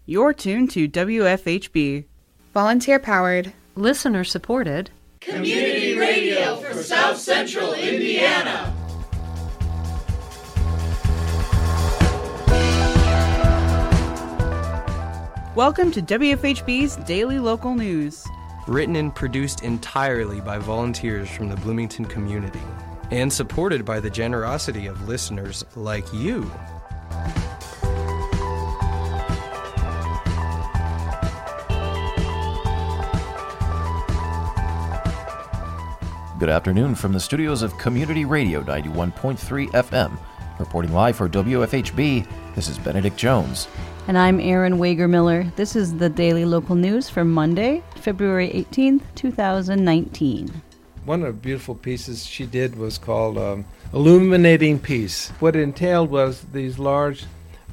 You're tuned to WFHB. Volunteer-powered, listener-supported community radio for South Central Indiana. Welcome to WFHB's Daily Local News. Written and produced entirely by volunteers from the Bloomington community, and supported by the generosity of listeners like you. Good afternoon from the studios of Community Radio 91.3 FM. Reporting live for WFHB, this is Benedict Jones. And I'm Erin Wager-Miller. This is the Daily Local News for Monday, February 18th, 2019. One of the beautiful pieces she did was called Illuminating Peace. What it entailed was these large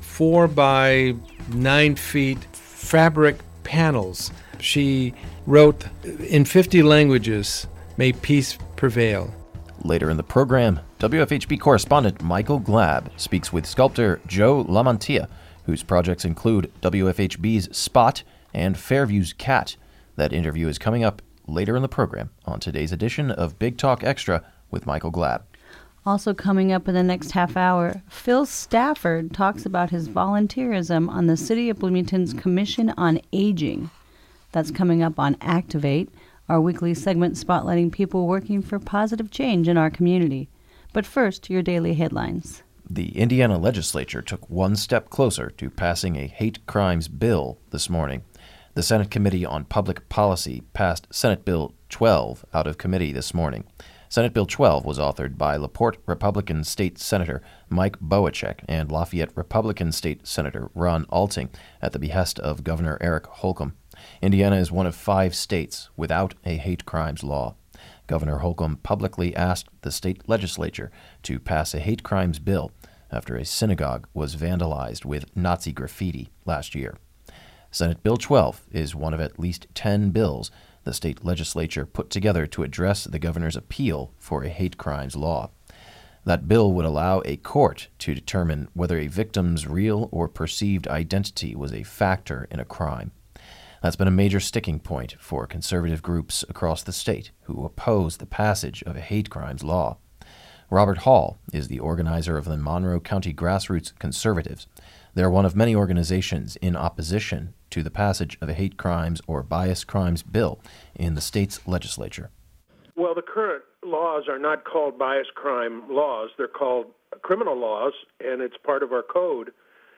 4 by 9 feet fabric panels. She wrote in 50 languages, "May peace prevail." Later in the program, WFHB correspondent Michael Glab speaks with sculptor Joe Lamantia, whose projects include WFHB's Spot and Fairview's Cat. That interview is coming up later in the program on today's edition of Big Talk Extra with Michael Glab. Also coming up in the next half hour, Phil Stafford talks about his volunteerism on the City of Bloomington's Commission on Aging. That's coming up on Activate, our weekly segment spotlighting people working for positive change in our community. But first, your daily headlines. The Indiana legislature took one step closer to passing a hate crimes bill this morning. The Senate Committee on Public Policy passed Senate Bill 12 out of committee this morning. Senate Bill 12 was authored by LaPorte Republican State Senator Mike Bohacek and Lafayette Republican State Senator Ron Alting at the behest of Governor Eric Holcomb. Indiana is one of 5 states without a hate crimes law. Governor Holcomb publicly asked the state legislature to pass a hate crimes bill after a synagogue was vandalized with Nazi graffiti last year. Senate Bill 12 is one of at least 10 bills the state legislature put together to address the governor's appeal for a hate crimes law. That bill would allow a court to determine whether a victim's real or perceived identity was a factor in a crime. That's been a major sticking point for conservative groups across the state who oppose the passage of a hate crimes law. Robert Hall is the organizer of the Monroe County Grassroots Conservatives. They're one of many organizations in opposition to the passage of a hate crimes or bias crimes bill in the state's legislature. Well, the current laws are not called bias crime laws. They're called criminal laws, and it's part of our code.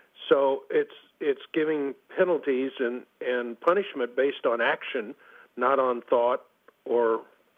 So it's giving penalties and punishment based on action, not on thought or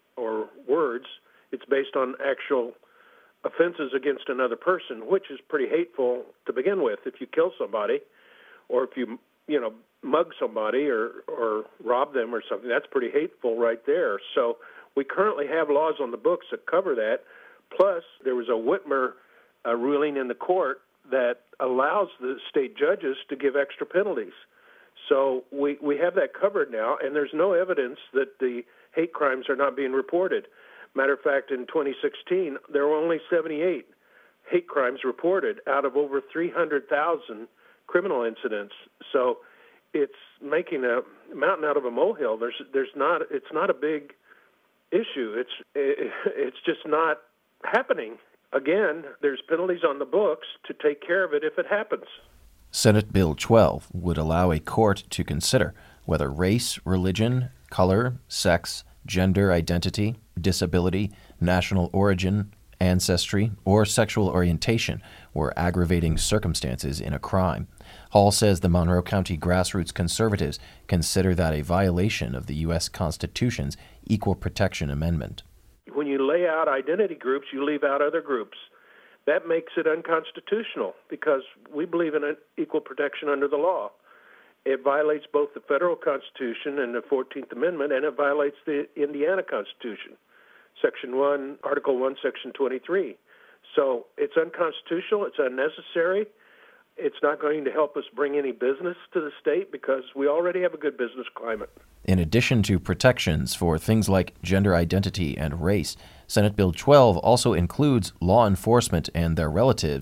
words. It's based on actual offenses against another person, which is pretty hateful to begin with. If you kill somebody, or if you mug somebody or rob them or something, that's pretty hateful right there. So we currently have laws on the books that cover that. Plus, there was a Whitmer ruling in the court that allows the state judges to give extra penalties. So we have that covered now, and there's no evidence that the hate crimes are not being reported. Matter of fact, in 2016, there were only 78 hate crimes reported out of over 300,000 criminal incidents. So it's making a mountain out of a molehill. It's not a big issue. It's just not happening. Again, there's penalties on the books to take care of it if it happens. Senate Bill 12 would allow a court to consider whether race, religion, color, sex, gender identity, disability, national origin, ancestry, or sexual orientation were aggravating circumstances in a crime. Hall says the Monroe County Grassroots Conservatives consider that a violation of the U.S. Constitution's Equal Protection Amendment. When you lay out identity groups, you leave out other groups. That makes it unconstitutional because we believe in equal protection under the law. It violates both the federal Constitution and the 14th Amendment, and it violates the Indiana Constitution, Section 1, Article 1, Section 23. So it's unconstitutional, it's unnecessary. It's not going to help us bring any business to the state because we already have a good business climate. In addition to protections for things like gender identity and race, Senate Bill 12 also includes law enforcement and their relatives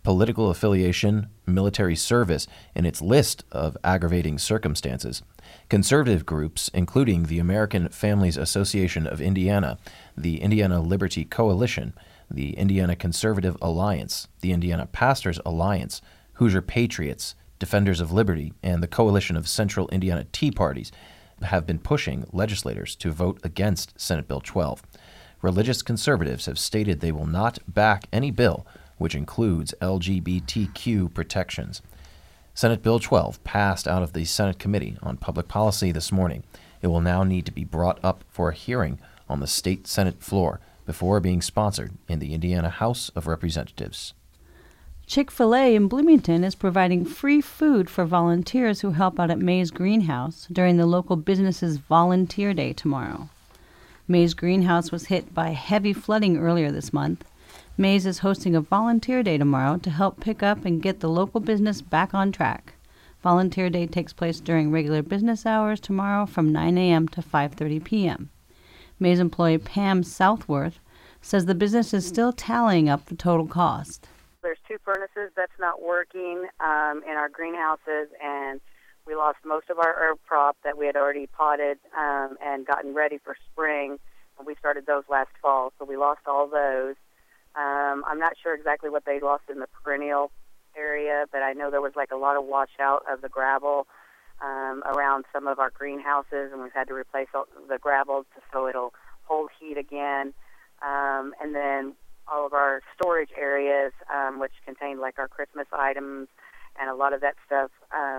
political affiliation, military service in its list of aggravating circumstances. Conservative groups, including the American Families Association of Indiana, the Indiana Liberty Coalition, the Indiana Conservative Alliance, the Indiana Pastors Alliance, Hoosier Patriots, Defenders of Liberty, and the Coalition of Central Indiana Tea Parties, have been pushing legislators to vote against Senate Bill 12. Religious conservatives have stated they will not back any bill which includes LGBTQ protections. Senate Bill 12 passed out of the Senate Committee on Public Policy this morning. It will now need to be brought up for a hearing on the state Senate floor before being sponsored in the Indiana House of Representatives. Chick-fil-A in Bloomington is providing free food for volunteers who help out at Mays Greenhouse during the local business's Volunteer Day tomorrow. Mays Greenhouse was hit by heavy flooding earlier this month. Mays is hosting a Volunteer Day tomorrow to help pick up and get the local business back on track. Volunteer Day takes place during regular business hours tomorrow from 9 a.m. to 5:30 p.m. Mays employee Pam Southworth says the business is still tallying up the total cost. There's 2 furnaces that's not working in our greenhouses, and we lost most of our herb crop that we had already potted and gotten ready for spring. We started those last fall, so we lost all those. I'm not sure exactly what they lost in the perennial area, but I know there was like a lot of washout of the gravel around some of our greenhouses, and we've had to replace all the gravel so it'll hold heat again. And then all of our storage areas, which contain like our Christmas items, and a lot of that stuff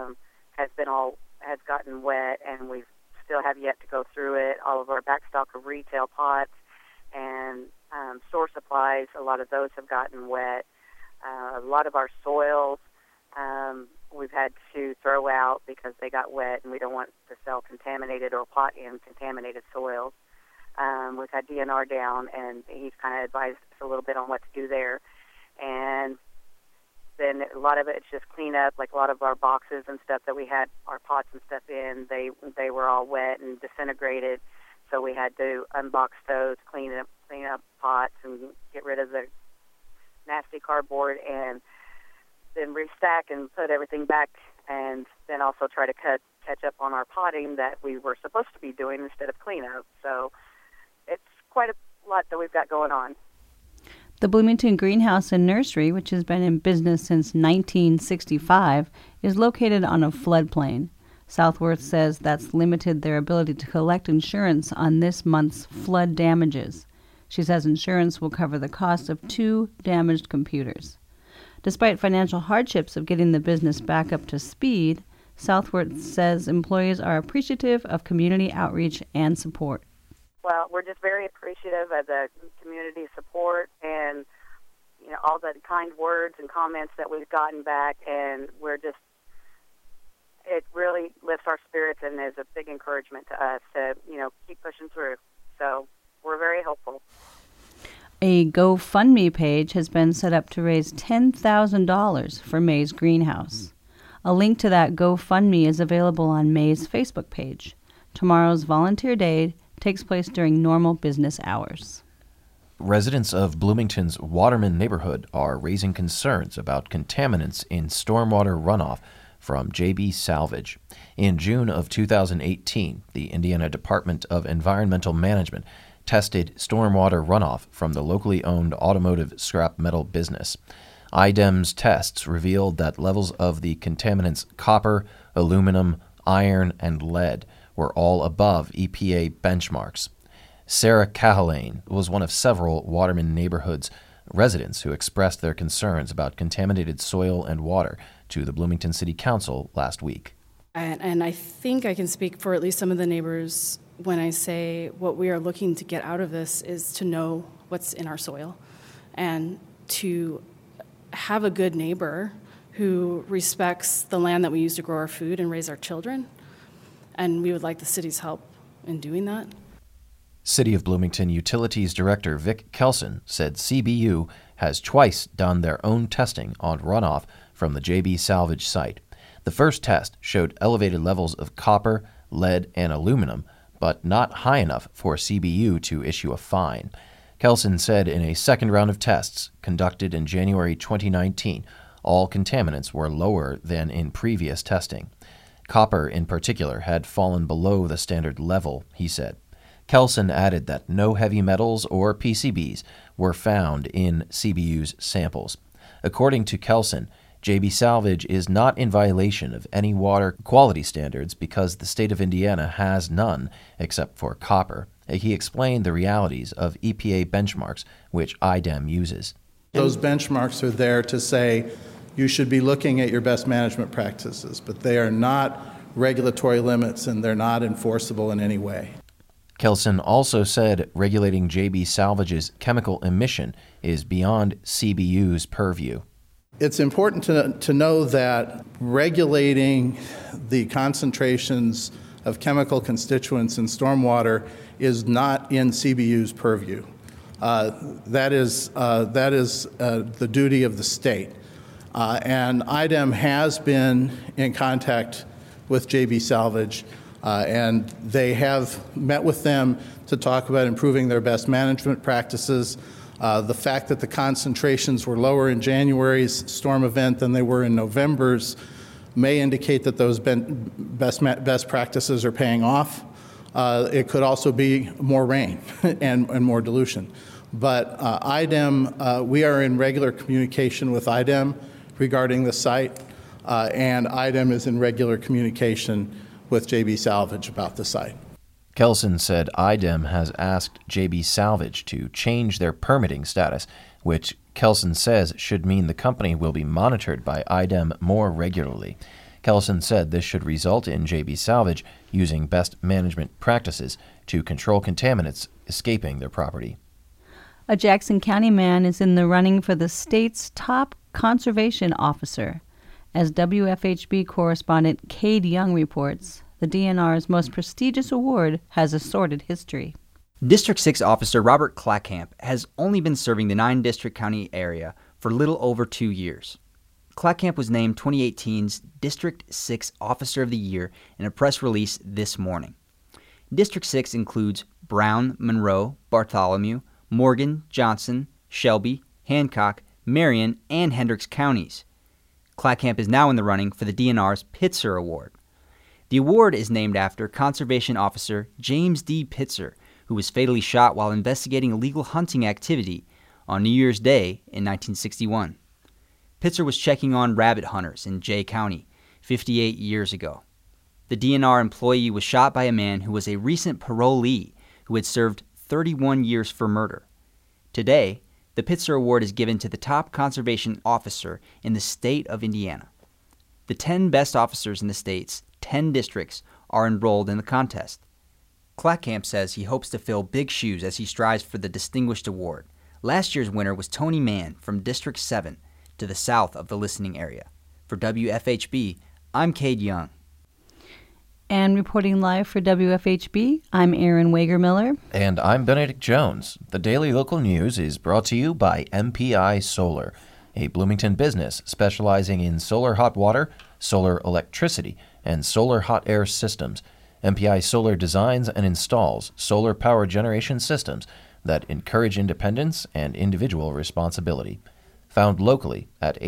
has gotten wet, and we still have yet to go through it. All of our backstock of retail pots and store supplies, a lot of those have gotten wet. A lot of our soils we've had to throw out because they got wet, and we don't want to sell contaminated or pot in contaminated soils. We've had DNR down, and he's kind of advised us a little bit on what to do there. And then a lot of it's just clean up, like a lot of our boxes and stuff that we had our pots and stuff in, they were all wet and disintegrated, so we had to unbox those, clean up pots and get rid of the nasty cardboard, and then restack and put everything back, and then also try to catch up on our potting that we were supposed to be doing instead of cleanup. So it's quite a lot that we've got going on. The Bloomington Greenhouse and Nursery, which has been in business since 1965, is located on a floodplain. Southworth says that's limited their ability to collect insurance on this month's flood damages. She says insurance will cover the cost of 2 damaged computers. Despite financial hardships of getting the business back up to speed, Southworth says employees are appreciative of community outreach and support. Well, we're just very appreciative of the community support and, all the kind words and comments that we've gotten back, and it really lifts our spirits and is a big encouragement to us to, keep pushing through. So we're very hopeful. A GoFundMe page has been set up to raise $10,000 for Mays Greenhouse. A link to that GoFundMe is available on Mays' Facebook page. Tomorrow's Volunteer Day takes place during normal business hours. Residents of Bloomington's Waterman neighborhood are raising concerns about contaminants in stormwater runoff from JB Salvage. In June of 2018, the Indiana Department of Environmental Management tested stormwater runoff from the locally owned automotive scrap metal business. IDEM's tests revealed that levels of the contaminants copper, aluminum, iron, and lead were all above EPA benchmarks. Sarah Cahalane was one of several Waterman neighborhoods residents who expressed their concerns about contaminated soil and water to the Bloomington City Council last week. And I think I can speak for at least some of the neighbors when I say what we are looking to get out of this is to know what's in our soil and to have a good neighbor who respects the land that we use to grow our food and raise our children. And we would like the city's help in doing that. City of Bloomington Utilities Director Vic Kelson said CBU has twice done their own testing on runoff from the JB Salvage site. The first test showed elevated levels of copper, lead, and aluminum, but not high enough for CBU to issue a fine. Kelson said in a second round of tests conducted in January 2019, all contaminants were lower than in previous testing. Copper, in particular, had fallen below the standard level, he said. Kelson added that no heavy metals or PCBs were found in CBU's samples. According to Kelson, JB Salvage is not in violation of any water quality standards because the state of Indiana has none except for copper. He explained the realities of EPA benchmarks, which IDEM uses. Those benchmarks are there to say you should be looking at your best management practices, but they are not regulatory limits and they're not enforceable in any way. Kelson also said regulating JB Salvage's chemical emission is beyond CBU's purview. It's important to know that regulating the concentrations of chemical constituents in stormwater is not in CBU's purview. That is the duty of the state. And IDEM has been in contact with JB Salvage, and they have met with them to talk about improving their best management practices. The fact that the concentrations were lower in January's storm event than they were in November's may indicate that those best practices are paying off. It could also be more rain and more dilution. But IDEM, we are in regular communication with IDEM regarding the site, and IDEM is in regular communication with JB Salvage about the site. Kelson said IDEM has asked JB Salvage to change their permitting status, which Kelson says should mean the company will be monitored by IDEM more regularly. Kelson said this should result in JB Salvage using best management practices to control contaminants escaping their property. A Jackson County man is in the running for the state's top conservation officer. As WFHB correspondent Cade Young reports, the DNR's most prestigious award has a sordid history. District 6 Officer Robert Clackamp has only been serving the 9-district county area for little over 2 years. Clackamp was named 2018's District 6 Officer of the Year in a press release this morning. District 6 includes Brown, Monroe, Bartholomew, Morgan, Johnson, Shelby, Hancock, Marion, and Hendricks counties. Clackamp is now in the running for the DNR's Pitzer Award. The award is named after Conservation Officer James D. Pitzer, who was fatally shot while investigating illegal hunting activity on New Year's Day in 1961. Pitzer was checking on rabbit hunters in Jay County 58 years ago. The DNR employee was shot by a man who was a recent parolee who had served 31 years for murder. Today, the Pitzer Award is given to the top conservation officer in the state of Indiana. The 10 best officers in the state's 10 districts are enrolled in the contest. Clackamp says he hopes to fill big shoes as he strives for the distinguished award. Last year's winner was Tony Mann from District 7 to the south of the listening area. For WFHB, I'm Cade Young. And reporting live for WFHB, I'm Erin Wager-Miller. And I'm Benedict Jones. The Daily Local News is brought to you by MPI Solar, a Bloomington business specializing in solar hot water, solar electricity, and solar hot air systems. MPI Solar designs and installs solar power generation systems that encourage independence and individual responsibility. Found locally at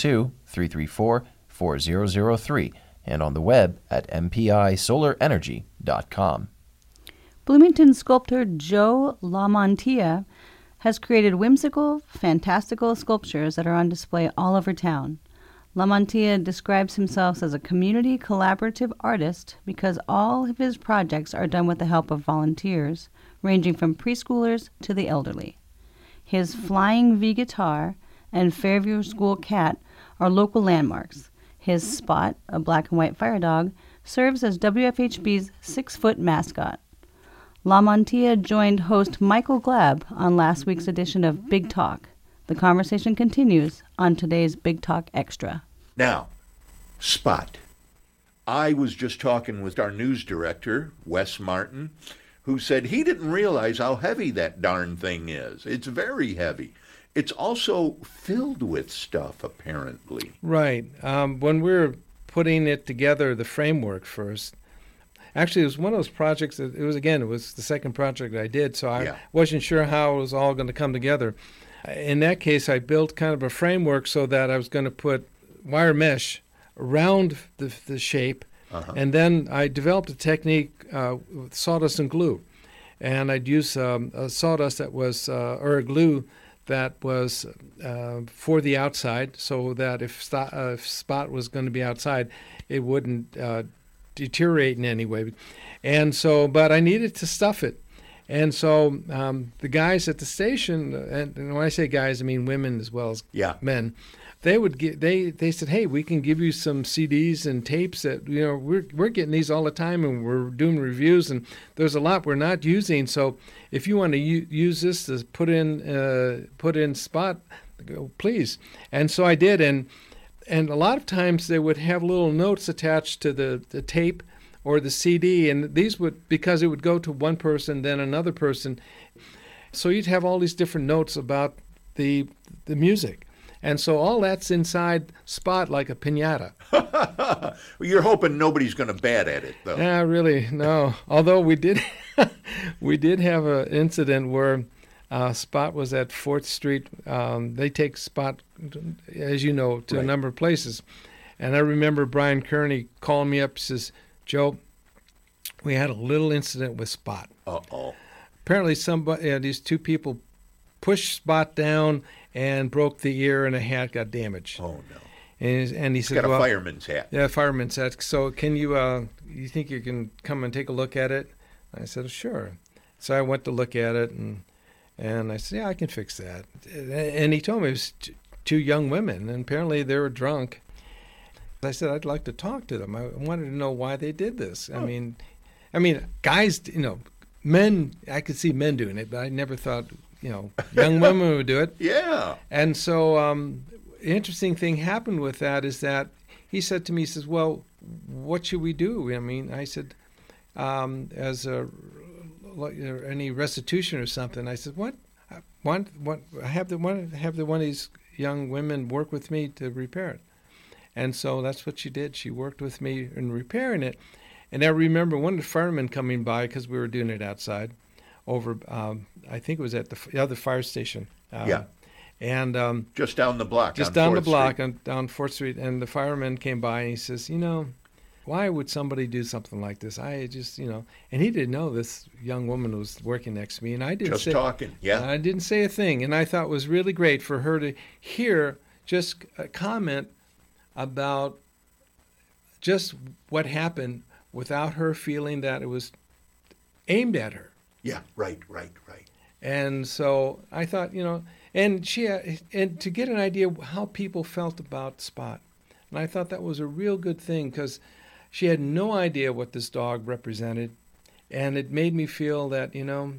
812-334-4003 and on the web at mpisolarenergy.com. Bloomington sculptor Joe LaMantia has created whimsical, fantastical sculptures that are on display all over town. LaMantia describes himself as a community collaborative artist because all of his projects are done with the help of volunteers, ranging from preschoolers to the elderly. His Flying V guitar and Fairview School cat are local landmarks. His Spot, a black and white fire dog, serves as WFHB's 6-foot mascot. LaMantia joined host Michael Glab on last week's edition of Big Talk. The conversation continues on today's Big Talk Extra. Now, Spot. I was just talking with our news director, Wes Martin, who said he didn't realize how heavy that darn thing is. It's very heavy. It's also filled with stuff, apparently. Right. When we were putting it together, the framework first, Actually, it was one of those projects that it was the second project I did, so I wasn't sure how it was all going to come together. In that case, I built kind of a framework so that I was going to put wire mesh around the shape, and then I developed a technique with sawdust and glue. And I'd use a sawdust that was, or a glue that was for the outside, so that if Spot was going to be outside, it wouldn't deteriorate in any way. And so, but I needed to stuff it. And so the guys at the station, and when I say guys, I mean women as well as men, they would they said, hey, we can give you some CDs and tapes that, we're getting these all the time, and we're doing reviews, and there's a lot we're not using. So if you want to use this to put in Spot, please. And so I did, and a lot of times they would have little notes attached to the tape or the CD, and these would, because it would go to one person, then another person. So you'd have all these different notes about the music. And so all that's inside Spot like a piñata. Well, you're hoping nobody's going to bat at it, though. Yeah, really, no. Although we did have an incident where Spot was at 4th Street. They take Spot, as you know, to a number of places. And I remember Brian Kearney calling me up, says, Joe, we had a little incident with Spot. Uh-oh. Apparently these two people pushed Spot down and broke the ear, and a hat got damaged. Oh, no. And he said, got a fireman's hat. Yeah, fireman's hat. So can you think you can come and take a look at it? I said, sure. So I went to look at it, and I said, yeah, I can fix that. And he told me it was two young women, and apparently they were drunk. I said, I'd like to talk to them. I wanted to know why they did this. I mean, guys, men, I could see men doing it, but I never thought, young women would do it. Yeah. And so the interesting thing happened with that is that he said to me, he says, well, what should we do? I mean, I said, as any restitution or something, I said, what? Have one of these young women work with me to repair it. And so that's what she did. She worked with me in repairing it. And I remember one of the firemen coming by, because we were doing it outside, over, I think it was at the other fire station. And just down the block. Just down the block, down 4th Street. And the fireman came by, and he says, why would somebody do something like this? I just, and he didn't know this young woman was working next to me. And I didn't say, talking, yeah. I didn't say a thing. And I thought it was really great for her to hear just a comment about just what happened without her feeling that it was aimed at her. Yeah, right. And so I thought, and to get an idea of how people felt about Spot. And I thought that was a real good thing, because she had no idea what this dog represented. And it made me feel that,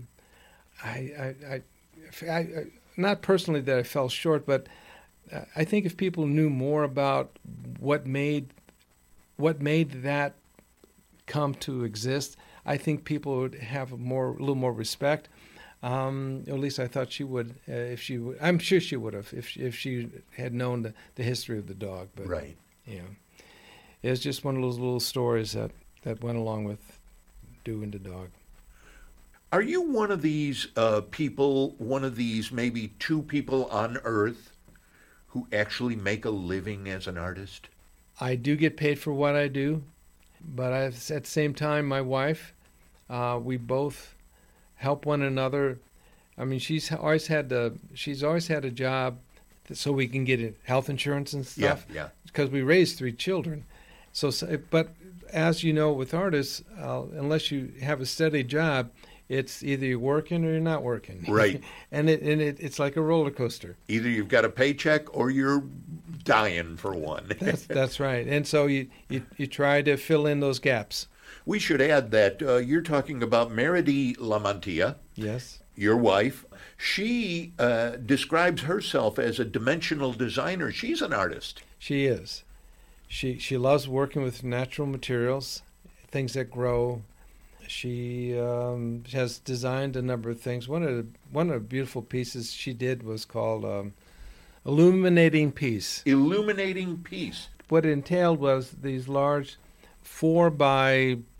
I not personally that I fell short, but I think if people knew more about what made that come to exist, I think people would have a little more respect. At least I thought she would. If she would, I'm sure she would have if she had known the history of the dog. But right. It was just one of those little stories that went along with doing the dog. Are you one of these people? One of these maybe two people on Earth who actually make a living as an artist? I do get paid for what I do, but at the same time, my wife, we both help one another. I mean, she's always had a job so we can get health insurance and stuff. Yeah. Because we raised 3 children. But as you know, with artists, unless you have a steady job, it's either you're working or you're not working. Right. and it's like a roller coaster. Either you've got a paycheck or you're dying for one. That's right. And so you try to fill in those gaps. We should add that you're talking about Meredy Lamantia. Yes. Your wife. She describes herself as a dimensional designer. She's an artist. She is. She loves working with natural materials, things that grow. She has designed a number of things. One of the beautiful pieces she did was called Illuminating Peace. Illuminating Peace. What it entailed was these large 4 by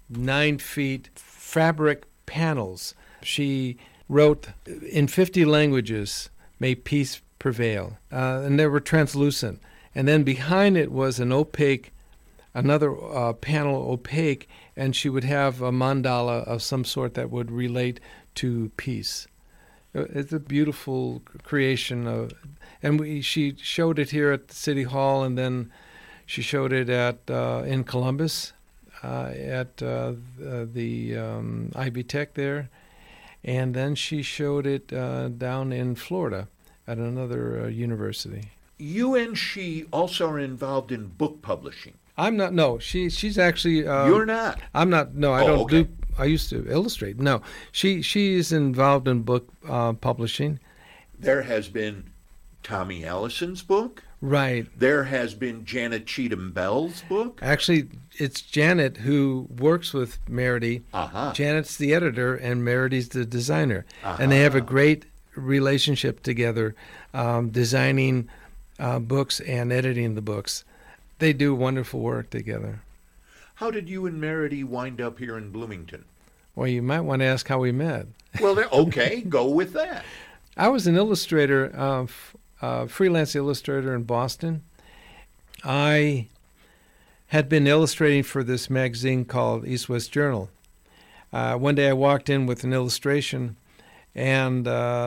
9 feet fabric panels. She wrote in 50 languages, "May peace prevail," and they were translucent. And then behind it was an opaque, another panel opaque, and she would have a mandala of some sort that would relate to peace. It's a beautiful creation, she showed it here at City Hall, and then she showed it in Columbus at the Ivy Tech there, and then she showed it down in Florida at another university. You and she also are involved in book publishing. I'm not. No, she's actually. You're not. I'm not. No, I don't okay. do. I used to illustrate. No, she is involved in book publishing. There has been Tommy Allison's book. Right. There has been Janet Cheatham Bell's book. Actually, it's Janet who works with Meredy. Uh-huh. Janet's the editor, and Meredy's the designer, and they have a great relationship together, designing books and editing the books. They do wonderful work together. How did you and Meredy wind up here in Bloomington? Well, you might want to ask how we met. Well, okay, go with that. I was an illustrator, freelance illustrator in Boston. I had been illustrating for this magazine called East West Journal. One day I walked in with an illustration, and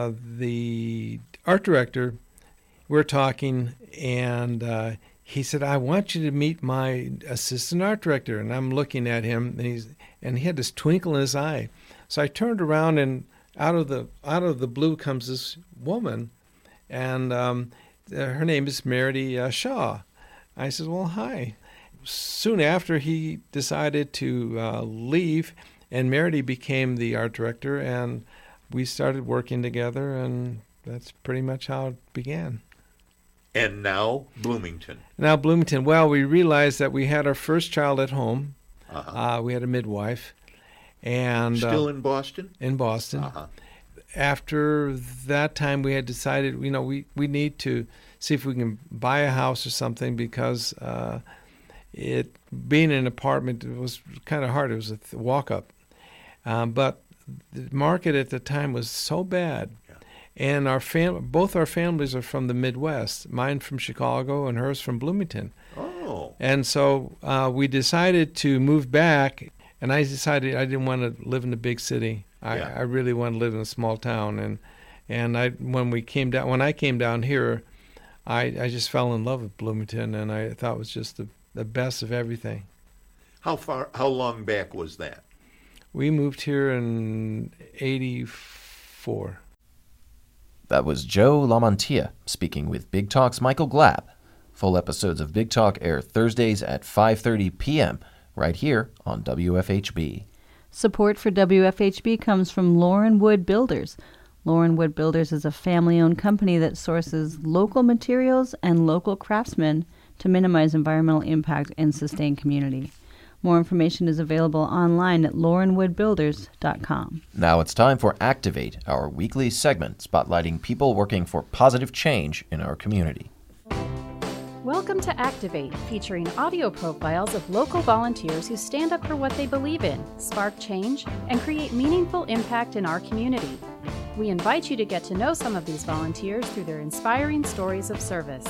the art director, we're talking, and he said, "I want you to meet my assistant art director." And I'm looking at him, and he had this twinkle in his eye. So I turned around, and out of the blue comes this woman, and her name is Meredy Shaw. I said, "Well, hi." Soon after, he decided to leave, and Meredy became the art director, and we started working together, and that's pretty much how it began. And now Bloomington. Now Bloomington. Well, we realized that we had our first child at home. Uh-huh. We had a midwife. And still in Boston? In Boston. Uh-huh. After that time, we had decided, we need to see if we can buy a house or something, because being in an apartment, it was kind of hard. It was a walk-up. But the market at the time was so bad. And both our families are from the Midwest. Mine from Chicago and hers from Bloomington. Oh. And so we decided to move back, and I decided I didn't want to live in a big city. I really wanted to live in a small town. And when I came down here, I just fell in love with Bloomington, and I thought it was just the best of everything. How long back was that? We moved here in 1984. That was Joe Lamantia speaking with Big Talk's Michael Glab. Full episodes of Big Talk air Thursdays at 5:30 p.m. right here on WFHB. Support for WFHB comes from Lauren Wood Builders. Lauren Wood Builders is a family-owned company that sources local materials and local craftsmen to minimize environmental impact and sustain community. More information is available online at laurenwoodbuilders.com. Now it's time for Activate, our weekly segment spotlighting people working for positive change in our community. Welcome to Activate, featuring audio profiles of local volunteers who stand up for what they believe in, spark change, and create meaningful impact in our community. We invite you to get to know some of these volunteers through their inspiring stories of service.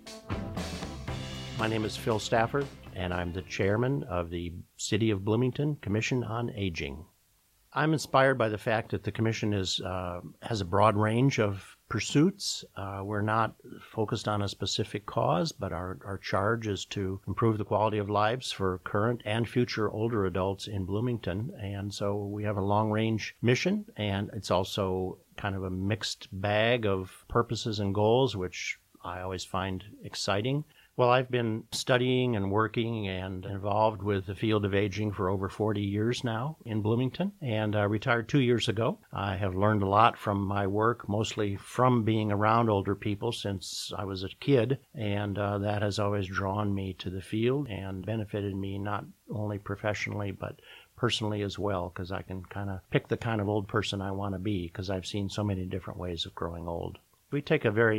My name is Phil Stafford, and I'm the chairman of the City of Bloomington Commission on Aging. I'm inspired by the fact that the commission has a broad range of pursuits. We're not focused on a specific cause, but our charge is to improve the quality of lives for current and future older adults in Bloomington. And so we have a long-range mission, and it's also kind of a mixed bag of purposes and goals, which I always find exciting. Well, I've been studying and working and involved with the field of aging for over 40 years now in Bloomington, and I retired 2 years ago. I have learned a lot from my work, mostly from being around older people since I was a kid, and that has always drawn me to the field and benefited me not only professionally but personally as well, because I can kind of pick the kind of old person I want to be, because I've seen so many different ways of growing old. We take a very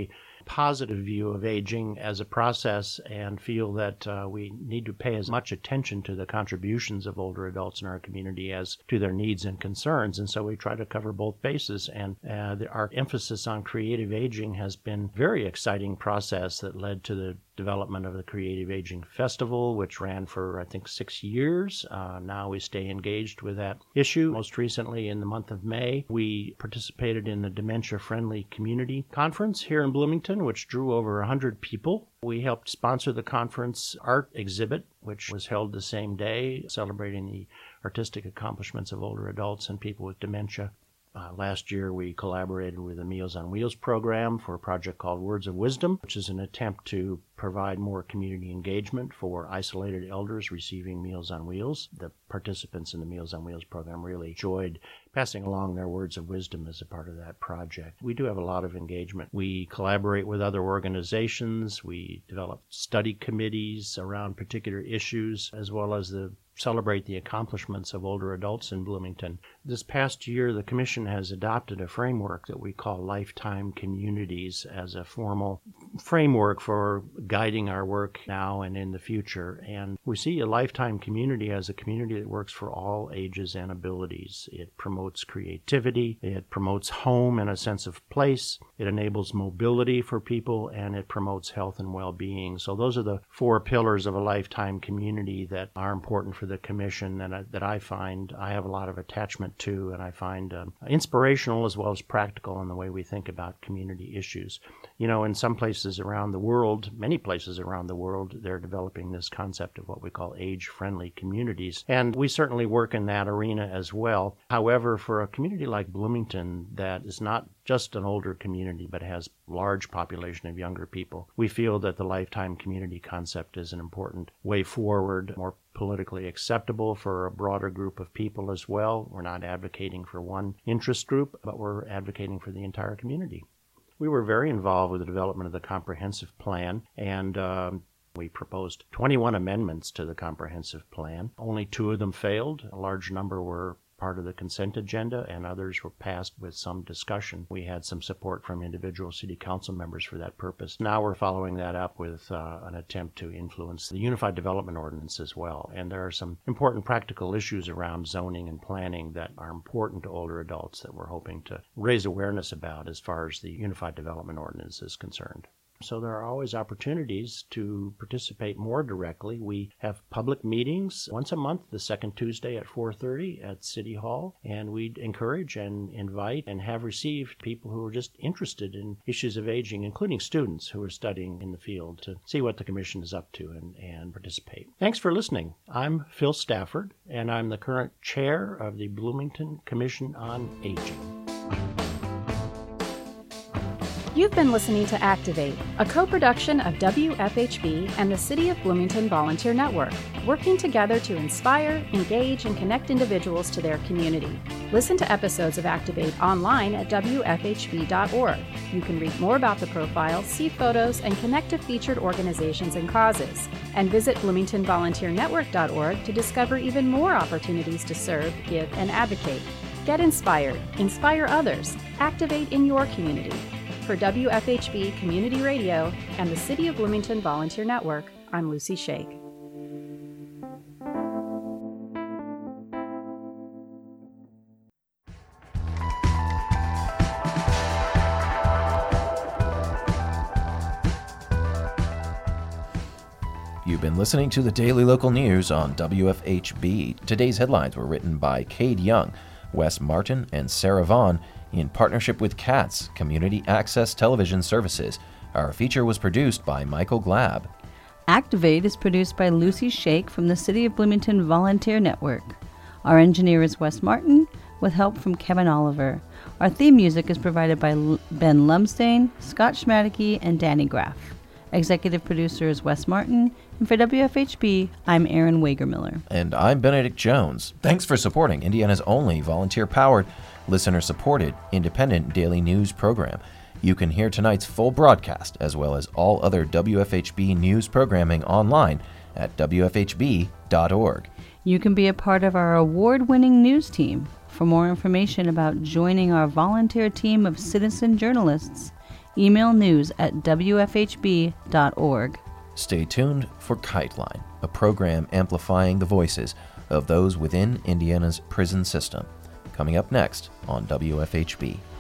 positive view of aging as a process and feel that we need to pay as much attention to the contributions of older adults in our community as to their needs and concerns. And so we try to cover both bases. And our emphasis on creative aging has been a very exciting process that led to the development of the Creative Aging Festival, which ran for, I think, 6 years. Now we stay engaged with that issue. Most recently, in the month of May, we participated in the Dementia Friendly Community Conference here in Bloomington, which drew over 100 people. We helped sponsor the conference art exhibit, which was held the same day, celebrating the artistic accomplishments of older adults and people with dementia. Last year, we collaborated with the Meals on Wheels program for a project called Words of Wisdom, which is an attempt to provide more community engagement for isolated elders receiving Meals on Wheels. The participants in the Meals on Wheels program really enjoyed passing along their words of wisdom as a part of that project. We do have a lot of engagement. We collaborate with other organizations. We develop study committees around particular issues, as well as celebrate the accomplishments of older adults in Bloomington. This past year, the Commission has adopted a framework that we call Lifetime Communities as a formal framework for guiding our work now and in the future. And we see a lifetime community as a community that works for all ages and abilities. It promotes creativity, it promotes home and a sense of place, it enables mobility for people, and it promotes health and well-being. So those are the 4 pillars of a lifetime community that are important for the Commission and that I find I have a lot of attachment to, and I find inspirational as well as practical in the way we think about community issues. You know, in some places around the world, many places around the world, they're developing this concept of what we call age-friendly communities, and we certainly work in that arena as well. However, for a community like Bloomington that is not just an older community but has large population of younger people, we feel that the lifetime community concept is an important way forward, more politically acceptable for a broader group of people as well. We're not advocating for one interest group, but we're advocating for the entire community. We were very involved with the development of the comprehensive plan, and we proposed 21 amendments to the comprehensive plan. Only 2 of them failed. A large number were part of the consent agenda, and others were passed with some discussion. We had some support from individual city council members for that purpose. Now we're following that up with an attempt to influence the Unified Development Ordinance as well. And there are some important practical issues around zoning and planning that are important to older adults that we're hoping to raise awareness about as far as the Unified Development Ordinance is concerned. So there are always opportunities to participate more directly. We have public meetings once a month, the second Tuesday at 4:30 at City Hall, and we encourage and invite and have received people who are just interested in issues of aging, including students who are studying in the field, to see what the Commission is up to and participate. Thanks for listening. I'm Phil Stafford, and I'm the current chair of the Bloomington Commission on Aging. You've been listening to Activate, a co-production of WFHB and the City of Bloomington Volunteer Network, working together to inspire, engage, and connect individuals to their community. Listen to episodes of Activate online at WFHB.org. You can read more about the profile, see photos, and connect to featured organizations and causes. And visit BloomingtonVolunteerNetwork.org to discover even more opportunities to serve, give, and advocate. Get inspired, inspire others, activate in your community. For WFHB Community Radio and the City of Bloomington Volunteer Network, I'm Lucy Shake. You've been listening to the Daily Local News on WFHB. Today's headlines were written by Cade Young, Wes Martin, and Sarah Vaughn in partnership with CATS, Community Access Television Services. Our feature was produced by Michael Glab. Activate is produced by Lucy Shake from the City of Bloomington Volunteer Network. Our engineer is Wes Martin, with help from Kevin Oliver. Our theme music is provided by Ben Lumsdain, Scott Schmadeke, and Danny Graff. Executive producer is Wes Martin, and for WFHB, I'm Aaron Wagermiller. And I'm Benedict Jones. Thanks for supporting Indiana's only volunteer-powered, listener-supported, independent daily news program. You can hear tonight's full broadcast, as well as all other WFHB news programming online at WFHB.org. You can be a part of our award-winning news team. For more information about joining our volunteer team of citizen journalists, Email news@wfhb.org. Stay tuned for KiteLine, a program amplifying the voices of those within Indiana's prison system. Coming up next on WFHB.